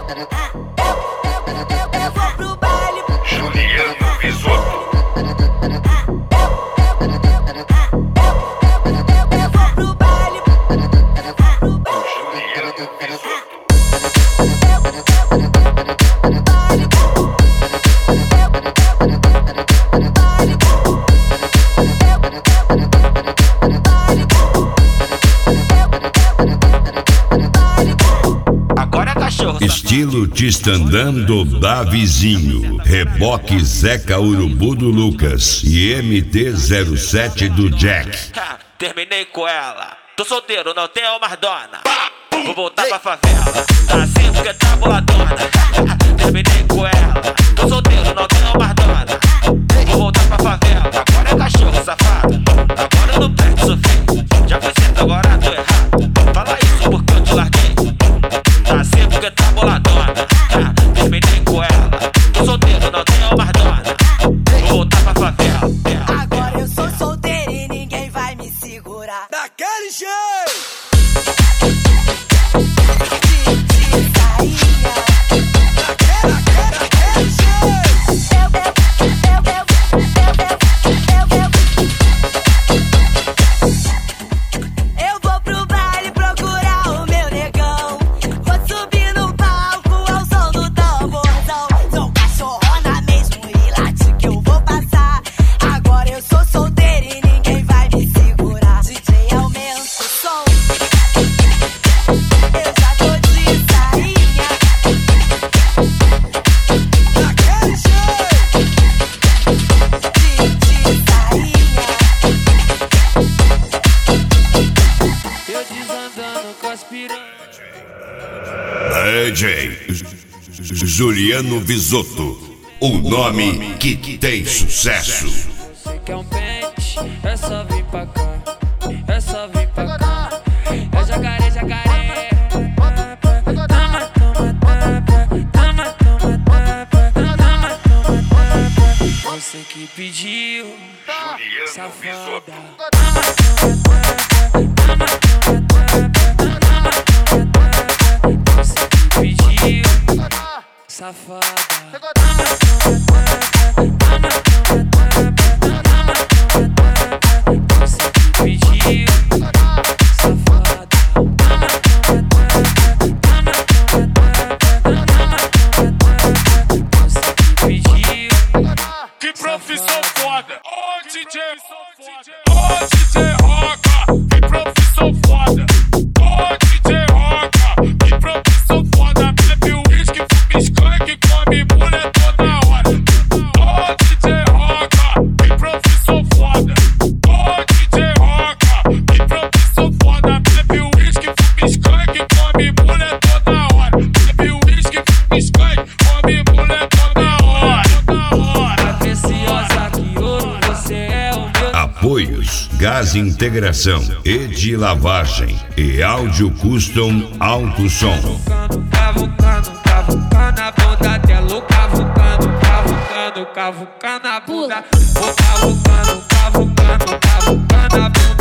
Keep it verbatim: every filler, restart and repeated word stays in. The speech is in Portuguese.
Eu vou pro baile. Juliano Risotto. Eu vou pro baile. Juliano Risotto. Estilo Tistandando da Vizinho, Reboque Zeca Urubu do Lucas e M T zero sete do Jack. Ha, terminei com ela, tô solteiro, não tenho mais dona. Vou voltar pra favela, tá assim porque tá boladona. Terminei com ela, tô solteiro, não tenho mais dona. Vou voltar pra favela, agora é cachorro safado. Agora eu não perco, sou feio. Já foi certo, agora tô errado. Fala isso porque eu te larguei. Tá assim porque tá boladona. Terminei com ela, tô solteiro, não tenho mais dona. Vou voltar pra favela. Agora eu sou solteiro e ninguém vai me segurar. Daquele jeito! D J Juliano Risotto, o nome que tem sucesso. Você quer um pente? É só vir pra cá, é só vir pra cá. É jacaré, jacaré. Toma, toma, toma, toma, toma, toma. Você que pediu, safada. Pediu, safada. Você que pediu, safada. Você que pediu. Que profissão foda! Ô D J, ô D J Roca! Que profissão foda! Ô D J Roca! Que profissão foda! Bebe uísque, fuma skunk, come mulher toda hora. Ô D J Roca! Que profissão foda! Ô D J Roca! Que profissão foda! Bebe uísque, fuma skunk, come mulher toda hora. Bebe uísque, fuma skunk, come mulher toda hora. Preciosa que ouro, você é o meu. Apoios Gás Integração, Edi Lavagem e Áudio Custom Alto Som. Cavucando, cavucando a bunda dela, cavucando, cavucando, cavucando a bunda. Vou cavucando, cavucando, cavucando a bunda.